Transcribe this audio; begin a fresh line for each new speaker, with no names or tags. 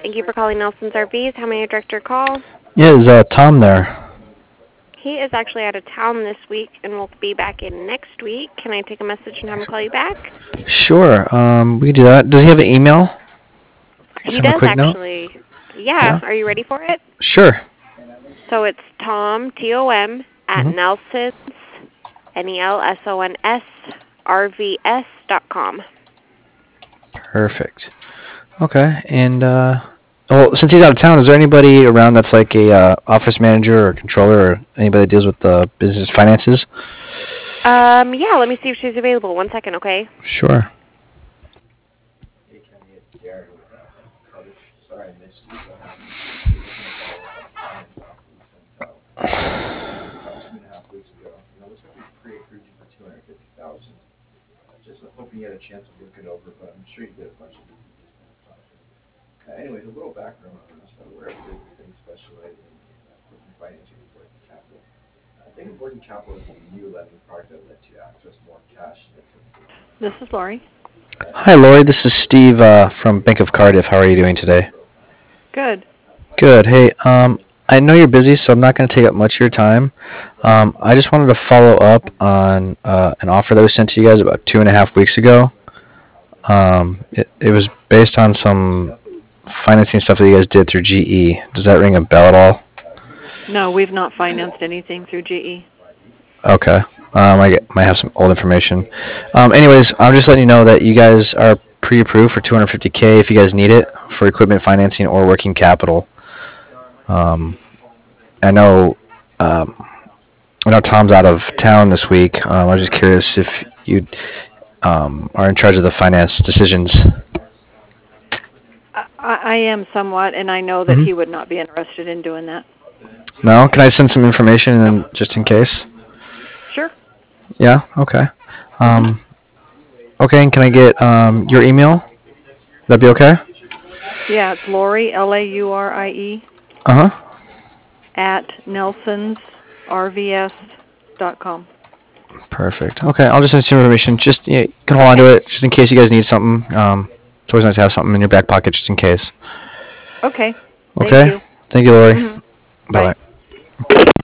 Thank you for calling Nelson's RVs. How may I direct your call?
Yeah, is Tom there?
He is actually out of town this week and will be back in next week. Can I take a message and have him call you back?
Sure. We can do that. Does he have an email?
He
Send him a
does
quick note.
actually. Yeah. Are you ready for it?
Sure.
So it's Tom, T-O-M, at
Mhm.
Nelsons, Nelsons, RVS.com.
Perfect. Okay. And well, since he's out of town, is there anybody around that's like a office manager or controller or anybody that deals with business finances?
Yeah, let me see if she's available. 1 second, okay?
Sure.
This is Lori.
Hi, Lori. This is Steve from Bank of Cardiff. How are you doing today?
Good.
Good. Hey, I know you're busy, so I'm not going to take up much of your time. I just wanted to follow up on an offer that was sent to you guys about 2.5 weeks ago. It was based on some financing stuff that you guys did through GE. Does that ring a bell at all?
No, we've not financed anything through GE.
Okay. Might have some old information. Anyways, I'm just letting you know that you guys are pre-approved for $250K if you guys need it for equipment financing or working capital. I know. I know Tom's out of town this week. I was just curious if you are in charge of the finance decisions.
I am somewhat, and I know that he would not be interested in doing that.
No? Can I send some information in just in case?
Sure.
Yeah? Okay. Okay, and can I get your email? That'd be okay?
Yeah, it's Lori, Laurie,
Uh-huh.
at nelsonsrvs.com.
Perfect. Okay, I'll just send some information. Just you can hold on to it just in case you guys need something. It's always nice to have something in your back pocket just in case.
Okay.
Okay?
Thank you.
Thank you, Lori.
Mm-hmm.
Bye-bye.
Bye.